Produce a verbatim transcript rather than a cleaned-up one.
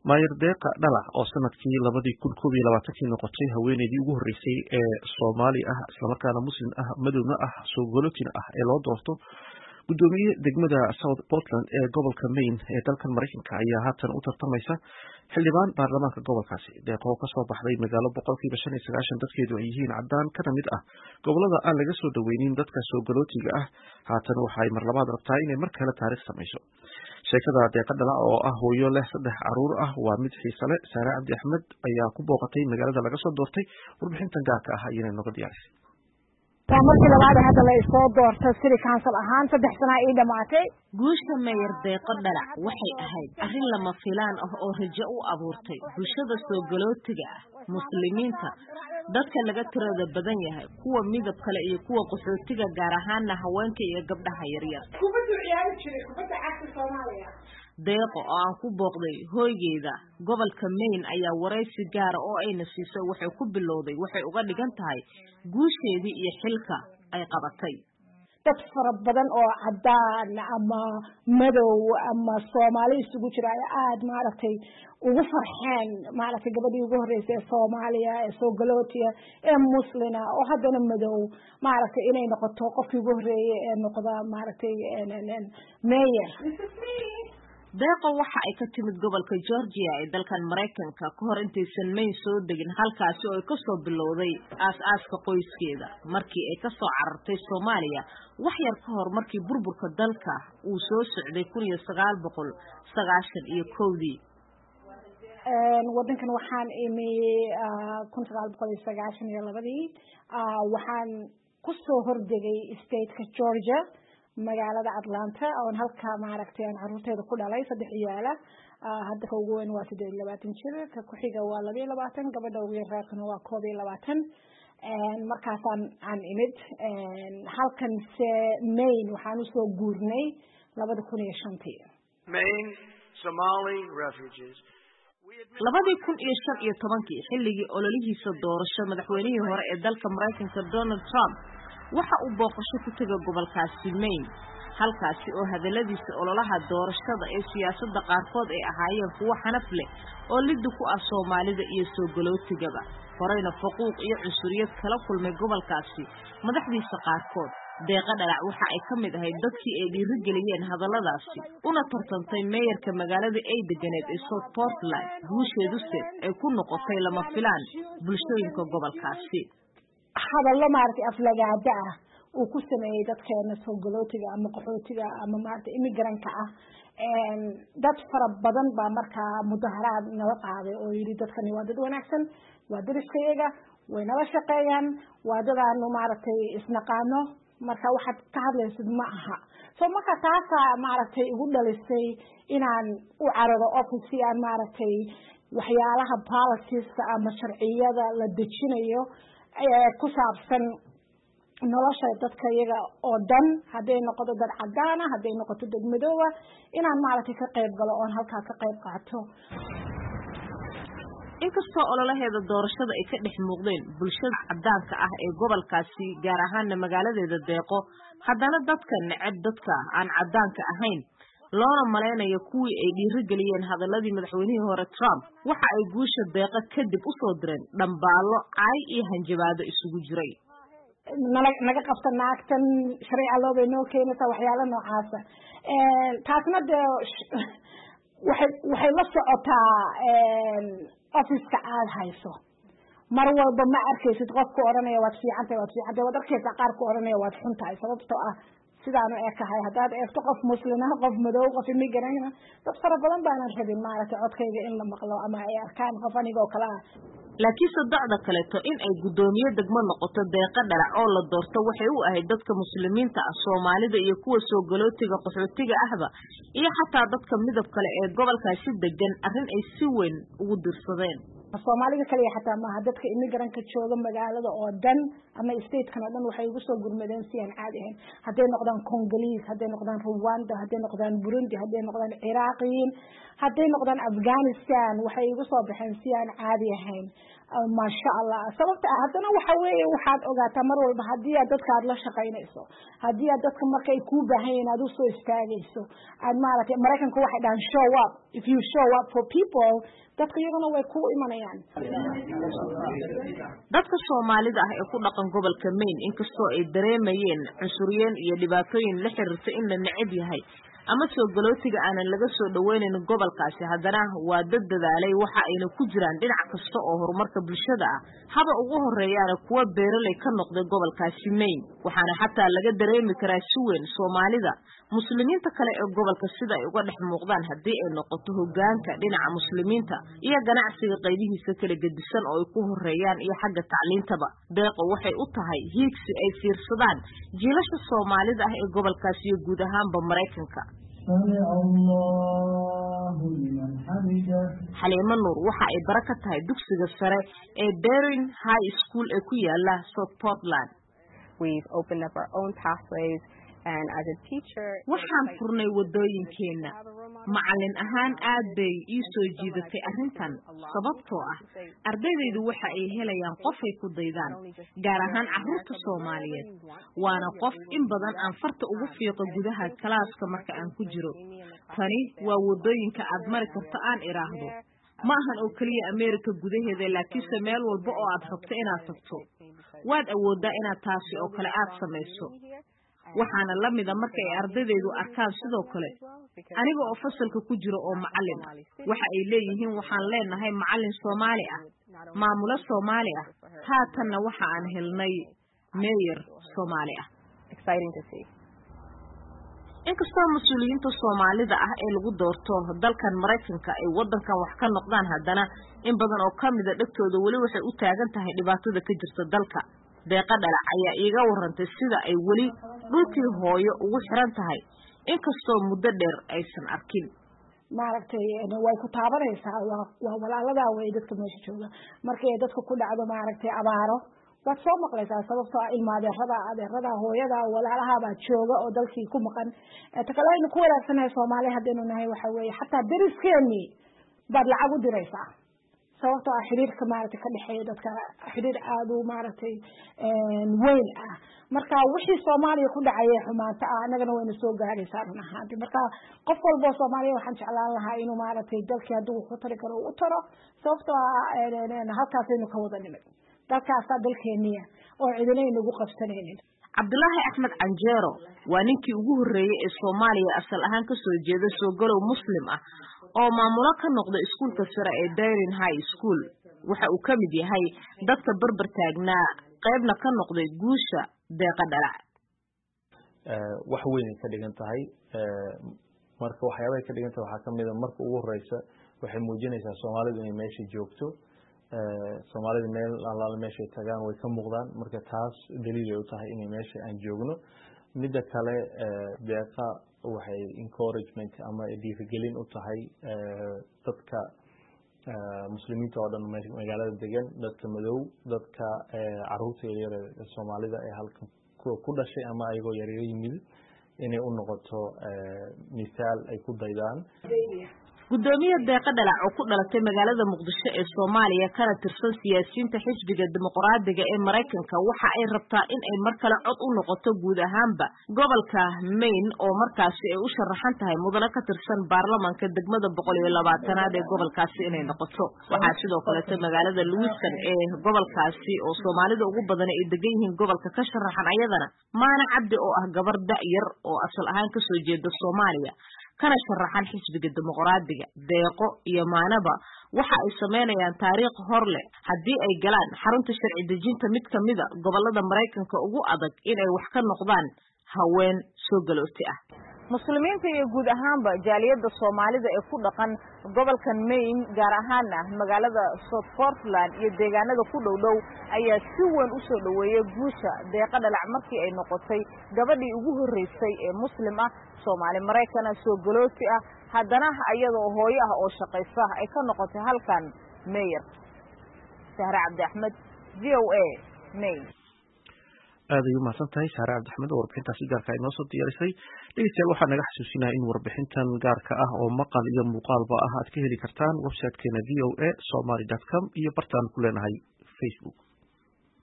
Maayir Deeqa Dhalac oo sanadkii labadi kun koob iyo labaatan noqotay haweeneydii ugu horeysay ee Soomaali ah isla markaana Muslim ah madowna ah soo galootina ah ee loo doorto gudoomiye degmada South Portland ee gobolka Maine ee dalkan Mareykanka ayaa haatan u tartamaysa xildhibaan baarlamaanka gobolkaasi. Deeqa oo ka soo baxday magaalo boqolkiiba shan iyo sagaashan dadkeedu ay yihiin cadaan kana mid ah gobolada aan laga soo dhaweynin dadka soo galootiga ah, haatan waxay mar labaad rabtaa inay mar kale taariikh samayso. sheekada Deeqa Dhalac oo ah hooyo leh saddex caruur ah waa mid xiiso leh. Saare Cabdi Axmed ayaa ku booqatay magaalada laga soo doortay. Warbixintan gaarka ah ayay nooga diyaarisay. waa markii labaad hadda la isoo doortay city council ahaan saddex sano ay dhamaatay. guusha Maayir Deeqa Dhalac waxay ahayd arrin lama filaan ah oo rajo u abuurtay bulshada soo galootiga ah, muslimiinta, dadka laga tirada badan yahay, kuwa midab kale iyo kuwa qaxootiga gaar ahaan haweenka iyo gabdhaha yaryar. kubadda ciyaari jiray kubadda cagta Soomaaliya. Deeqa oo aan ku booqday hoygeeda gobolka Maine ayaa wareysi gaar ah oo ayna siisay waxay ku bilowday waxay uga dhigan tahay guusheedii iyo xilka ay qabatay. dad fara badan oo cadaan ama madow ama Soomaali isugu jira aad maaragtay ugu farxeen maaragtay gabadhii ugu horeysay ee Soomaaliya ee soo galootiya ee muslina oo haddana madow maaragtay inay noqoto qofkii ugu horeeyay ee noqda maaragtay mayor. Deeqa waxa ay ka timid gobolka Georgia ee dalkan Mareykanka ka hor intaysan Maine soo degin, halkaasi oo ay ka soo bilowday aas-aaska qoyskeeda markii ay ka soo carartay Soomaaliya wax yar ka hor markii burburka dalka uu soo socday kun iyo sagaal boqol sagaashan iyo kowdii. wadankan waxaan imi kun sagaal boqol sagaashan iyo labadii waxaan ku soo hordegay stateka Georgia magaalada Atlanta oo halka maaragtay aan carruurteeda ku dhalay saddex ciyaala. hadda ka ugu weyn waa siddeed iyo labaatan jir, ka ku xiga waa laba iyo labaatan, gabadha ugu yarna waa koob iyo labaatan. markaasaan aan imid halkan se Maine waxaan usoo guurnay labada kun iyo shantii. Maine Somali refugees labadii kun iyo shan iyo tobankii xilligii ololihiisa doorasho madaxweynihii hore ee dalka Mareykanka Donald Trump waxa uu booqasho ku tagay gobolkaasi Maine, halkaasi oo hadaladiisa ololaha doorashada ee siyaasadda qaarkood ay ahaayeen kuwo xanaf leh oo liddu ku ah Soomaalida iyo soo galootigaba. horeyna faquuq iyo cunsuriyad kala kulmay gobolkaasi madaxdiisa qaarkood. Deeqa Dhalac waxa ay ka mid ahayd dadkii ay dhiirigeliyeen hadalladaasi una tartantay mayorka magaalada ay deganeed ee South Portland. guusheeduse ay ku noqotay lama filaan bulshooyinka gobolkaasi. hadallo maaragtay aflagaada ah uu ku sameeyay dadkeena soo galootiga ama qaxootiga ama maaragtay immigrant-ka ah. dad fara badan baa markaa mudaharaad nala qaaday oo yidhi dadkani waa dad wanaagsan, waa dariskayaga, way nala shaqeeyaan, waa dadaanu maaragtay isnaqaano, marka waxaad ka hadlaysid ma aha. so marka taasaa maaragtay igu dhalisay inaan u cararo office si aan maaragtay waxyaalaha policies-ka ama sharciyada la dejinayo ku saabsan nolosha dadka iyaga oo dhan, hadday noqoto dad cadaan ah, hadday noqoto dad madow ah, inaan maaragtay ka qayb galo oon halkaa ka qayb qaato. inkastoo ololaheeda doorashada ay ka dhex muuqdeen bulshada cadaanka ah ee gobolkaasi gaar ahaana magaaladeeda Deeqo, haddana dadka neceb dadka aan cadaanka ahayn loona maleynayo kuwii ay dhiirigeliyeen hadaladii madaxweynihii hore Trump waxa ay guusha Deeqa kadib u soo direen dhambaalo caay iyo hanjabaado isugu jiray. naga qabta naagtan sharci loo bay noo keenaysaa waxyaalo noocaas ah. taasna de waxay waxay la socotaa office-ka aad hayso. mar walba ma arkaysid qofku oranaya waad fiicantahay waad fiicantahay waad arkaysaa qaar ku oranaya waad xuntahay sababtoo ah sidaanu ekahay. haddaad eegto qof muslim ah, qof madow, qof immigrant ah, dad fara badan baanan rabin maaragtay codkayga in la maqlo ama ay arkaan qof aniga oo kale ah. laakiin sadacda kaleeto in ay gudoomiye degmo noqoto Deeqa Dhalac oo la doorto waxay u ahayd dadka muslimiinta ah, Soomaalida iyo kuwa soo galootiga qaxootiga ahba iyo xataa dadka midab kale ee gobolkaasi degan arrin ay si weyn ugu dirsadeen. Soomaalida kaliya xataa maaha dadka immigrant-ka jooga magaalada oo dhan ama state-kan oo dhan waxay ugu soo gurmadeen si aan caadi ahayn. hadday noqdaan Congolese, hadday noqdaan Rwanda, hadday noqdaan Burundi, hadday noqdaan Iraaqiyiin, hadday noqdaan Afghanistan, waxay ugu soo baxeen si aan caadi ahayn. maasha Allah. sababta haddana waxa weeye waxaad ogaataa mar walba haddii aad dadka aad la shaqaynayso, haddii aad dadka markay kuu baahan yihiin aad u soo istaagayso, aad maaragtay Mareykanku waxay dhahaan show up if you show up for people, dadka iyaguna way ku imanayaan. Dadka Soomaalida ah ee ku dhaqan gobolka Maine inkastoo ay dareemayeen cunsuriyeen iyo dhibaatooyin la xiriirta in la neceb yahay ama soo galootiga aanan laga soo dhaweynin gobolkaasi haddana waa dad dadaalay waxa ayna ku jiraan dhinac kasta oo horumarka bulshada ah haba ugu horeeyaan kuwa beeraley ka noqday gobolkaasi Maine waxaana xataa laga dareemi karaa si weyn Soomaalida muslimiinta kale ee gobolka sida ay uga dhex muuqdaan haddii ay noqoto hoggaanka dhinaca muslimiinta iyo ganacsiga qaybihiisa kala gedisan oo ay ku horeeyaan iyo xagga tacliintaba deeqo waxay u tahay hiigsi ay fiirsadaan jiilasha Soomaalida ah ee gobolkaasi iyo guud ahaanba Mareykanka. Xaliimo Nuur waxa ay baraka tahay dugsiga sare ee Darien High School ee ku yaala South Portland. We've opened up our own pathways. And as a teacher, waxaan furnay wadooyinkeena macallin ahaan aad bay ii soo jiidatay arrintan sababtoo ah ardaydu waxa ay helayaan qof ay ku daydaan gaar ahaan carruurta Soomaaliyeed waana qof in badan aan farta ugu fiiqo gudaha kalaaska marka aan ku jiro tani waa wadooyinka aad mari karto aan iraahdo ma ahan oo kaliya America gudaheeda laakiin meel walba oo aad rabto inaad tagto waad awoodaa inaad taasi oo kale aad samayso waxaana la mid ah markay ardaydu arkaan sidoo kale aniga oo fasalka ku jiro oo macallin waxa ay leeyihiin waxaan leenahay macallin Soomaali ah maamula Soomaali ah haatanna waxa aan helnay mayor Soomaali ah exciting to see inkastoo mas'uuliyiinta Soomaalida ah ee lagu doorto dalkan Mareykanka ay wadankan wax ka noqdaan haddana in badan oo kamid ah dhagtooda wali waxay u taagan tahay dhibaatada ka jirta dalka deeqa dhalac ayaa iiga warantay sida ay wali dhulkii hooyo ugu xiran tahay inkastoo muddo dheer aysan arkin maaragtay way ku taabanaysaa waa walaalada way dadka meesha jooga markay dadka ku dhacdo maaragtay abaaro waad soo maqlaysaa sababtoo ah ilmaadeerada adeerada hooyada walaalaha baa jooga oo dalkii ku maqan ta kale aynu ku wanaagsannahay Soomaaliya haddaynu nahay waxa weeye xataa deriskeeni baad lacag u diraysaa sababtoo ah xiriirka maaragtay ka dhaxeeya dadka xiriir aad u maaragtay weyn ah marka wixii Soomaaliya ku dhacay xumaanta ah anagana wayna soo gaaraysaa run ahaantii marka qof walba Soomaaliya waxaan jeclaan lahaa inuu maaragtay dalkii hadduu wuxuu tari karo u taro sababtoo ah halkaas aynu ka wada nimid dalkaas dalkeeniya oo cidina inagu qabsanaynin Cabdullaahi Axmed Canjeero waa ninkii ugu horeeyay ee Soomaaliya asal ahaan ka soo jeeda soo galow muslim ah oo maamulo ka noqday iskuulka sare ee Darien High School waxa uu ka mid yahay dadka barbar taagnaa qaybna ka noqday guusha deeqa dhalac ee wax weyn ka dhigan tahay ee marka waxyaabaha ka dhigan tahay waxa kamid ah marka ugu horeysa waxay muujinaysaa Soomaalidu inay meesha joogto ee Soomaalida meel allaala meesha tagaan way ka muuqdaan marka taas daliil ay u tahay inay meesha aan joogno midda kale ee deeqa waxay encouragement ama dhiirigelin u tahay ee dadka ee muslimiinta oo dhan magaalada degan dadka madow dadka ee carruurta yar ee Soomaalida ee halkan ku dhashay ama ayagoo yar yar yimid inay u noqoto ee misaal ay ku daydaan gudoomiye deeqa dhalac oo ku dhalatay magaalada Muqdisho ee Soomaaliya kana tirsan siyaasiyiinta xisbiga dimuqraadiga ee Mareykanka waxa ay rabtaa in ay mar kale cod u noqoto guud ahaanba gobolka Maine oo markaasi ay u sharaxan tahay mudane ka tirsan baarlamaanka degmada boqol iyo labaatan-aad ee gobolkaasi inay noqoto waxa sidoo kale magaalada Lewiston ee gobolkaasi oo Soomaalida ugu badan ay degan yihiin gobolka ka sharaxan ayadana maana cabdi oo ah gabar da'yar oo asal ahaan ka soo jeeda Soomaaliya kana sharaxan xisbiga dimuqraadiga deeqo iyo maanaba waxa ay sameynayaan taariikh hor leh haddii ay galaan xarunta sharci dejinta mid kamida gobolada Mareykanka ugu adag in ay wax ka noqdaan haween soo galooti ah muslimiinta iyo guud ahaanba jaaliyada Soomaalida ee ku dhaqan gobolkan Maine gaar ahaan magaalada South Portland iyo deegaanada ku dhow-dhow ayaa si weyn u soo dhaweeyay guusha deeqa dhalac markii ay noqotay gabadhii ugu horeysay ee muslim ah Soomaali Mareykan soo galooti ah haddana ayadoo hooyo ah oo shaqaysa ay ka noqotay halkan mayor Sahra Cabdi Axmed V O A Maine aad ayuu mahadsantahay Sahra Cabdi Axmed oo warbixintaasi gaarka ay noo soo diyaarisay dhegeystayaal waxaan naga xasuusinaa in warbixintan gaarka ah oo maqal iyo muuqaalba ah aad ka heli kartaan website-keena v o a somali dot com iyo bartaan ku leenahay Facebook